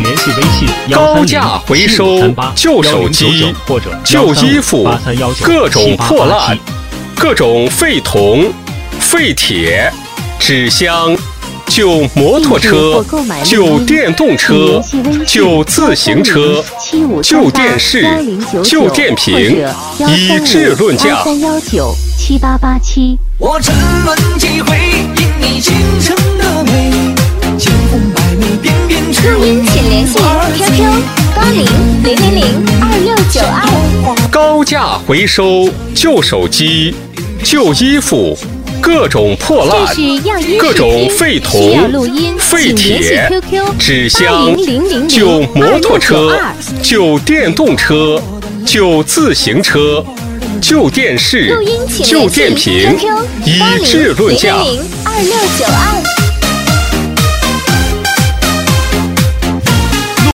联系微信高价回收旧手机、旧衣服、各种破烂、各种废铜、废铁、纸箱、旧摩托车、旧电动车、旧自行车、旧电视、旧电瓶，以质论价。 83197887。 我沉沦几回，因你倾城的美，千红百媚翩翩只录音请联系 QQ 8000022692。 高价回收旧手机、旧衣服、各种破烂、各种废铜、废铁、纸箱、旧摩托车、旧电动车、旧自行车、旧电视、旧电瓶，以质论价。 2692。